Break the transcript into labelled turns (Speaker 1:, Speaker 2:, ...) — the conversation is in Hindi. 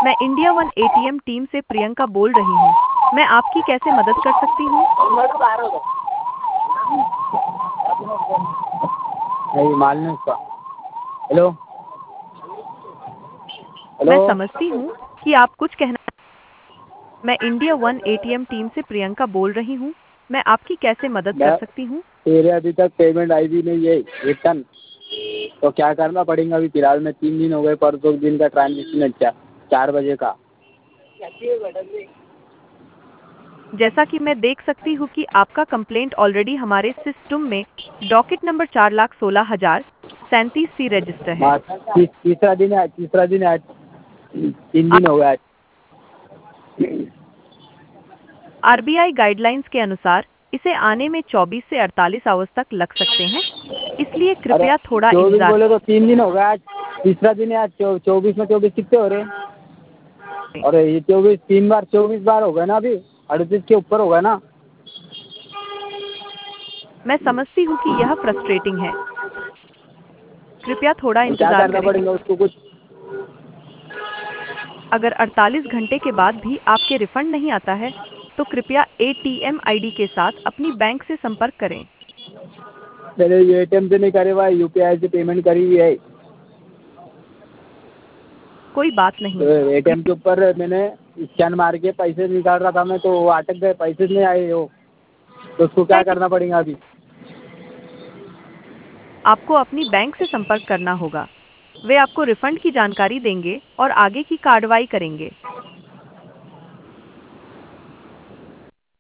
Speaker 1: मैं इंडिया वन एटीएम टीम से प्रियंका बोल रही हूँ। मैं आपकी कैसे मदद कर सकती हूँ?
Speaker 2: नहीं मालूम है उसका। हेलो
Speaker 1: मैं
Speaker 2: हेलो।
Speaker 1: समझती हूँ कि आप कुछ कहना। मैं इंडिया वन एटीएम टीम से प्रियंका बोल रही हूँ। मैं आपकी कैसे मदद कर
Speaker 2: मैं
Speaker 1: सकती हूँ?
Speaker 2: तेरे अभी तक पेमेंट आई भी नहीं है रिटर्न, तो क्या करना पड़ेगा? अभी फिलहाल में 3 दिन हो गए, परसों दिन का ट्रांजेक्शन है 4 बजे का।
Speaker 1: जैसा कि मैं देख सकती हूँ कि आपका कंप्लेंट ऑलरेडी हमारे सिस्टम में डॉकेट नंबर 4,16,037 रजिस्टर है।
Speaker 2: हाँ, तीसरा दिन है, तीसरा दिन है, 3 दिन हो गया है।
Speaker 1: आरबीआई गाइडलाइंस के अनुसार इसे आने में 24 से 48 आवर्स तक लग सकते हैं, इसलिए
Speaker 2: अरे
Speaker 1: कृपया थोड़ा
Speaker 2: 24
Speaker 1: इंतजार
Speaker 2: बोले तो 3 दिन हो गया आज, तीसरा दिन है आज। 24 में 24 कितने हो रहे?
Speaker 1: करें।
Speaker 2: अरे ये 24 3 बार 24 बार हो गए ना, अभी 38 के ऊपर हो गए ना।
Speaker 1: मैं समझती हूँ कि यह फ्रस्ट्रेटिंग है। कृपया थोड़ा
Speaker 2: तो क्या
Speaker 1: इंतजार
Speaker 2: करना
Speaker 1: करें।
Speaker 2: पड़ेगा उसको कुछ?
Speaker 1: अगर 48 घंटे के बाद भी आपके रिफंड नहीं आता है, तो कृपया एटीएम आईडी के साथ अपनी बैंक से संपर्क करें।
Speaker 2: मैंने ये एटीएम से नहीं करे हुआ है, यूपीआई से पेमेंट करी हुई है।
Speaker 1: कोई बात
Speaker 2: तो
Speaker 1: नहीं।
Speaker 2: एटीएम के ऊपर मैंने स्कैन मार के पैसे निकाल रहा था मैं, तो वो अटक गए, पैसे नहीं आए वो। तो उसको क्या करना पड़ेगा अभी?
Speaker 1: आपको अपनी बैंक से संपर्क करना होगा। वे आपको रिफंड की जानकारी देंगे और आगे की कार्रवाई करेंगे।